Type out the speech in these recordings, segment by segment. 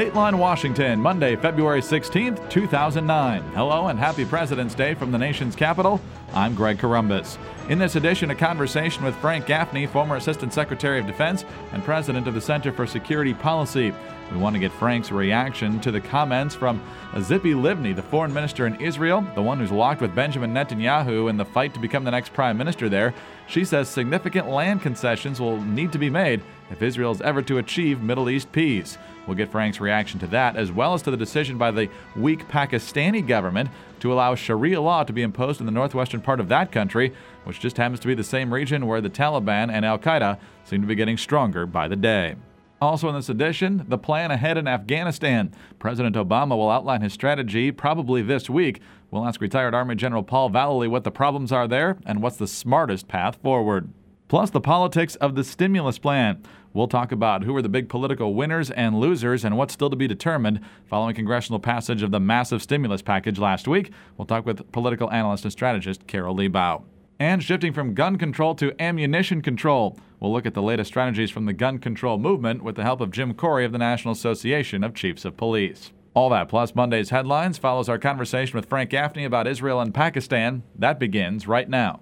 Dateline Washington, Monday, February 16th, 2009. Hello and happy President's Day from the nation's capital. I'm Greg Corombos. In this edition, a conversation with Frank Gaffney, former Assistant Secretary of Defense and President of the Center for Security Policy. We want to get Frank's reaction to the comments from Tzipi Livni, the foreign minister in Israel, the one who's locked with Benjamin Netanyahu in the fight to become the next prime minister there. She says significant land concessions will need to be made if Israel is ever to achieve Middle East peace. We'll get Frank's reaction to that, as well as to the decision by the weak Pakistani government to allow Sharia law to be imposed in the northwestern part of that country, which just happens to be the same region where the Taliban and al-Qaeda seem to be getting stronger by the day. Also in this edition, the plan ahead in Afghanistan. President Obama will outline his strategy probably this week. We'll ask retired Army General Paul Vallely what the problems are there and what's the smartest path forward. Plus the politics of the stimulus plan. We'll talk about who are the big political winners and losers and what's still to be determined following congressional passage of the massive stimulus package last week. We'll talk with political analyst and strategist Carol Liebau. And shifting from gun control to ammunition control, we'll look at the latest strategies from the gun control movement with the help of Jim Corey of the National Association of Chiefs of Police. All that plus Monday's headlines follows our conversation with Frank Gaffney about Israel and Pakistan. That begins right now.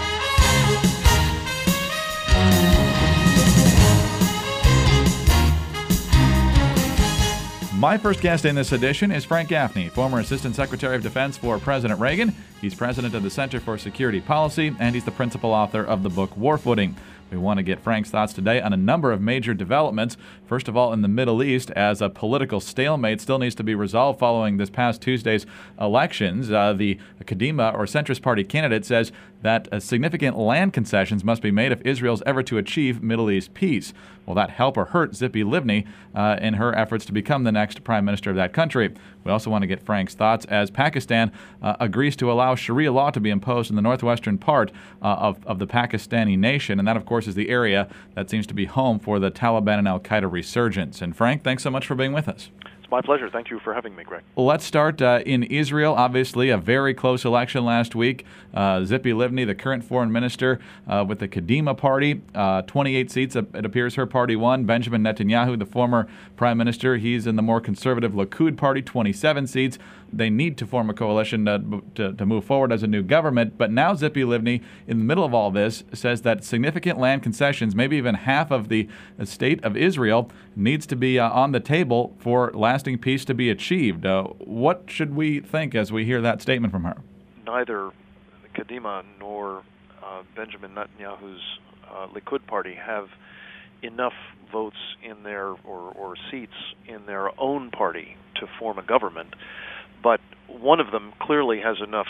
My first guest in this edition is Frank Gaffney, former Assistant Secretary of Defense for President Reagan. He's president of the Center for Security Policy, and he's the principal author of the book War Footing. We want to get Frank's thoughts today on a number of major developments. First of all, in the Middle East, as a political stalemate still needs to be resolved following this past Tuesday's elections. The Kadima or centrist party candidate says that significant land concessions must be made if Israel's ever to achieve Middle East peace. Will that help or hurt Tzipi Livni in her efforts to become the next prime minister of that country? We also want to get Frank's thoughts as Pakistan agrees to allow Sharia law to be imposed in the northwestern part of the Pakistani nation. And that, of course, is the area that seems to be home for the Taliban and al-Qaeda resurgence. And Frank, thanks so much for being with us. It's my pleasure. Thank you for having me, Greg. Well, let's start in Israel. Obviously, a very close election last week. Tzipi Livni, the current foreign minister with the Kadima party, 28 seats, it appears her party won. Benjamin Netanyahu, the former prime minister, he's in the more conservative Likud party, 27 seats. They need to form a coalition to move forward as a new government. But now Tzipi Livni, in the middle of all this, says that significant land concessions, maybe even half of the state of Israel, needs to be on the table for lasting peace to be achieved. What should we think as we hear that statement from her? Neither Kadima nor Benjamin Netanyahu's Likud party have enough votes in their or seats in their own party to form a government. But one of them clearly has enough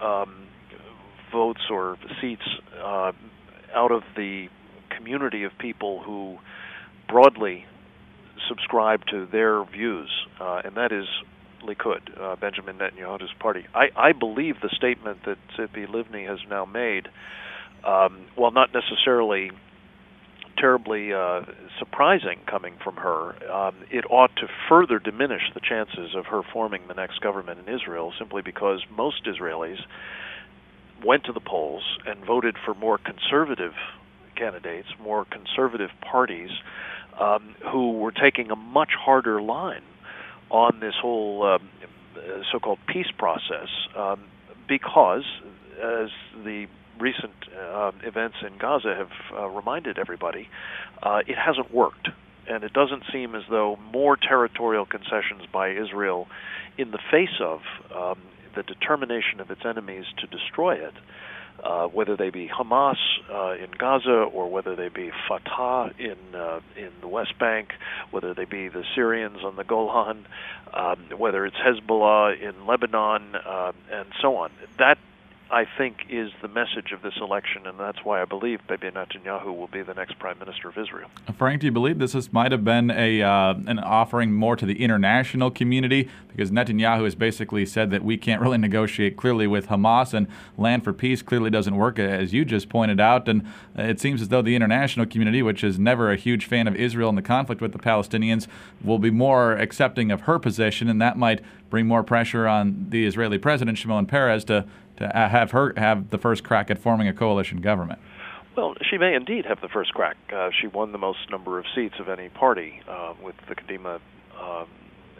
votes or seats out of the community of people who broadly subscribe to their views, and that is Likud, Benjamin Netanyahu's party. I believe the statement that Tzipi Livni has now made, while not necessarily terribly surprising coming from her, it ought to further diminish the chances of her forming the next government in Israel, simply because most Israelis went to the polls and voted for more conservative candidates, more conservative parties, who were taking a much harder line on this whole so-called peace process, because, as the recent events in Gaza have reminded everybody, it hasn't worked. And it doesn't seem as though more territorial concessions by Israel in the face of the determination of its enemies to destroy it, whether they be Hamas in Gaza or whether they be Fatah in the West Bank, whether they be the Syrians on the Golan, whether it's Hezbollah in Lebanon, and so on. That, I think, is the message of this election, and that's why I believe Bibi Netanyahu will be the next prime minister of Israel. Frank, do you believe this might have been an offering more to the international community? Because Netanyahu has basically said that we can't really negotiate clearly with Hamas, and land for peace clearly doesn't work, as you just pointed out. And it seems as though the international community, which is never a huge fan of Israel and the conflict with the Palestinians, will be more accepting of her position, and that might bring more pressure on the Israeli president, Shimon Peres, to have her have the first crack at forming a coalition government. Well, she may indeed have the first crack. She won the most number of seats of any party with the Kadima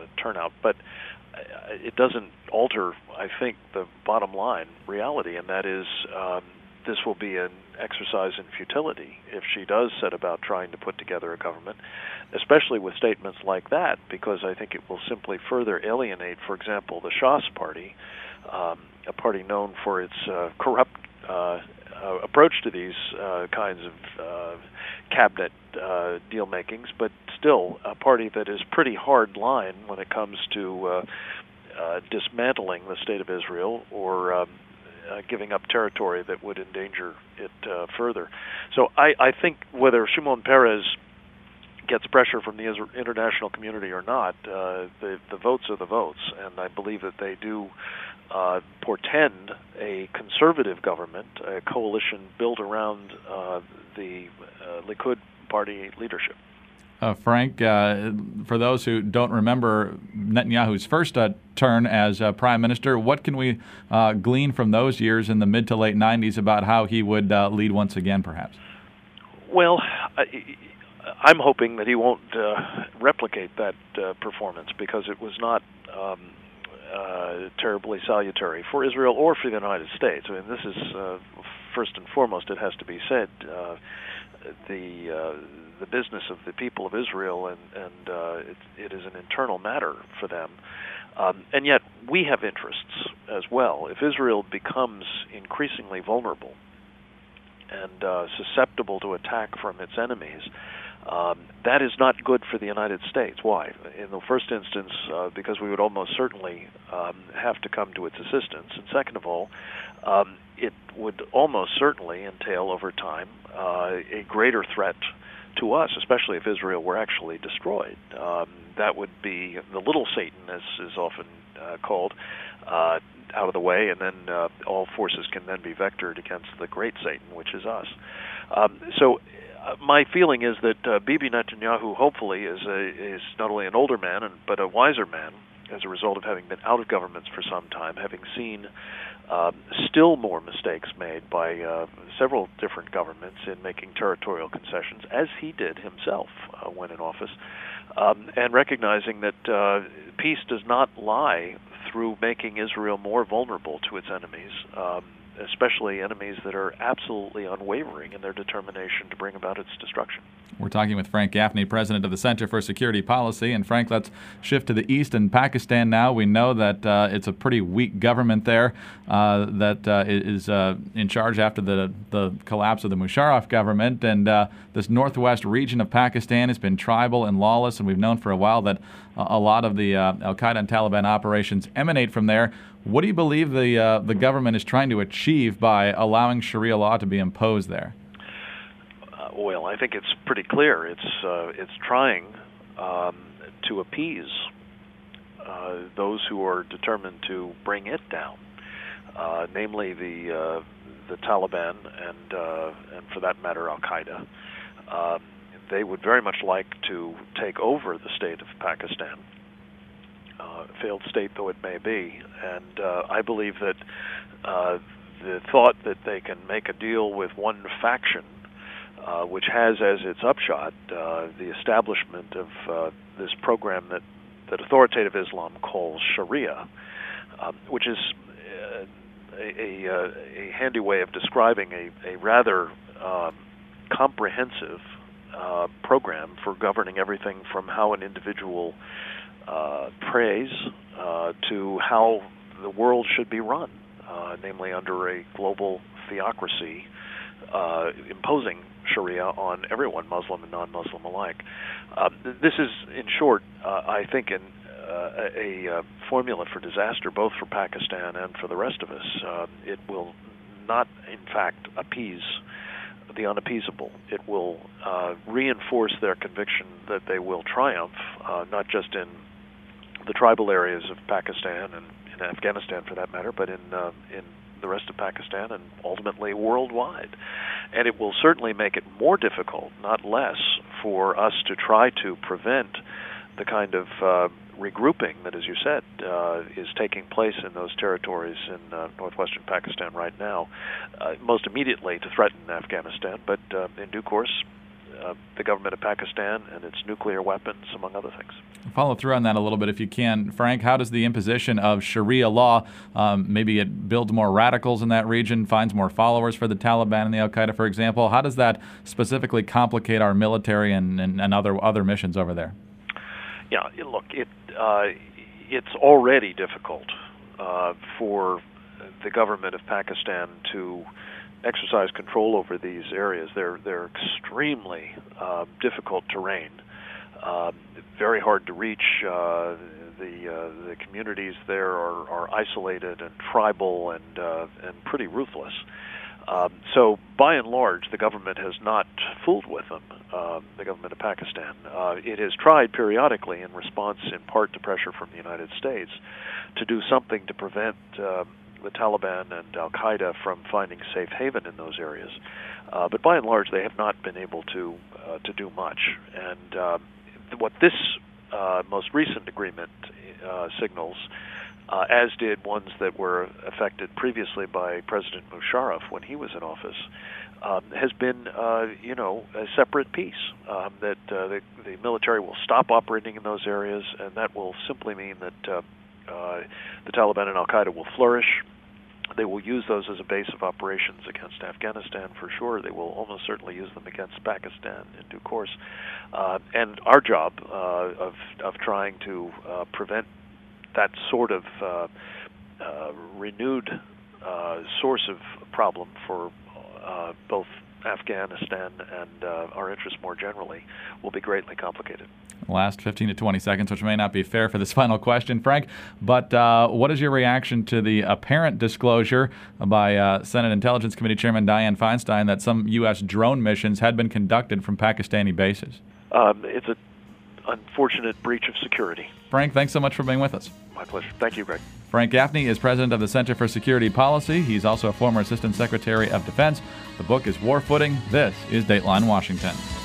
turnout. But it doesn't alter, I think, the bottom line reality, and that is this will be an exercise in futility if she does set about trying to put together a government, especially with statements like that, because I think it will simply further alienate, for example, the Shah's party, a party known for its corrupt approach to these kinds of cabinet deal makings, but still a party that is pretty hard line when it comes to dismantling the state of Israel or giving up territory that would endanger it further. So I think whether Shimon Peres gets pressure from the international community or not, the votes are the votes, and I believe that they do portend a conservative government, a coalition built around the Likud party leadership. Frank, for those who don't remember Netanyahu's first turn as prime minister, what can we glean from those years in the mid to late 90s about how he would lead once again, perhaps? Well, I'm hoping that he won't replicate that performance, because it was not terribly salutary for Israel or for the United States. I mean, this is first and foremost, it has to be said, the business of the people of Israel, and it is an internal matter for them. And yet we have interests as well. If Israel becomes increasingly vulnerable and susceptible to attack from its enemies, that is not good for the United States. Why? In the first instance, because we would almost certainly have to come to its assistance. And second of all, it would almost certainly entail over time a greater threat to us, especially if Israel were actually destroyed. That would be the little Satan, as is often called, out of the way, and then all forces can then be vectored against the great Satan, which is us. So my feeling is that Bibi Netanyahu hopefully is not only an older man, but a wiser man as a result of having been out of governments for some time, having seen still more mistakes made by several different governments in making territorial concessions, as he did himself when in office, and recognizing that peace does not lie through making Israel more vulnerable to its enemies, especially enemies that are absolutely unwavering in their determination to bring about its destruction. We're talking with Frank Gaffney, president of the Center for Security Policy. And Frank, let's shift to the east in Pakistan now. We know that it's a pretty weak government there that is in charge after the collapse of the Musharraf government. And this northwest region of Pakistan has been tribal and lawless, and we've known for a while that a lot of the al-Qaeda and Taliban operations emanate from there. What do you believe the government is trying to achieve by allowing Sharia law to be imposed there? Well, I think it's pretty clear. It's trying to appease those who are determined to bring it down, namely the Taliban and for that matter Al-Qaeda. They would very much like to take over the state of Pakistan, failed state though it may be, and I believe that the thought that they can make a deal with one faction, which has as its upshot the establishment of this program that authoritative Islam calls Sharia, which is a handy way of describing a rather comprehensive program for governing everything from how an individual prays to how the world should be run, namely under a global theocracy imposing Sharia on everyone, Muslim and non-Muslim alike. This is, in short, I think, a formula for disaster, both for Pakistan and for the rest of us. It will not, in fact, appease the unappeasable. It will reinforce their conviction that they will triumph, not just in the tribal areas of Pakistan and in Afghanistan, for that matter, but in the rest of Pakistan and ultimately worldwide. And it will certainly make it more difficult, not less, for us to try to prevent the kind of regrouping that, as you said, is taking place in those territories in northwestern Pakistan right now, most immediately to threaten Afghanistan, but in due course the government of Pakistan and its nuclear weapons, among other things. Follow through on that a little bit if you can. Frank, how does the imposition of Sharia law, maybe it builds more radicals in that region, finds more followers for the Taliban and the Al-Qaeda, for example, how does that specifically complicate our military and other missions over there? Yeah, look, it's already difficult for the government of Pakistan to exercise control over these areas. They're extremely difficult terrain, very hard to reach. The communities there are isolated and tribal and pretty ruthless. So by and large, the government has not fooled with them, the government of Pakistan. It has tried periodically, in response in part to pressure from the United States, to do something to prevent the Taliban and Al-Qaeda from finding safe haven in those areas. But by and large, they have not been able to do much. And what this most recent agreement signals, as did ones that were affected previously by President Musharraf when he was in office, has been, a separate peace, that the military will stop operating in those areas, and that will simply mean that the Taliban and Al-Qaeda will flourish. They will use those as a base of operations against Afghanistan for sure. They will almost certainly use them against Pakistan in due course. And our job of trying to prevent that sort of renewed source of problem for both Afghanistan and our interests more generally will be greatly complicated. Last 15 to 20 seconds, which may not be fair for this final question, Frank, but what is your reaction to the apparent disclosure by Senate Intelligence Committee Chairman Dianne Feinstein that some U.S. drone missions had been conducted from Pakistani bases? It's an unfortunate breach of security. Frank, thanks so much for being with us. My pleasure. Thank you, Greg. Frank Gaffney is president of the Center for Security Policy. He's also a former Assistant Secretary of Defense. The book is War Footing. This is Dateline Washington.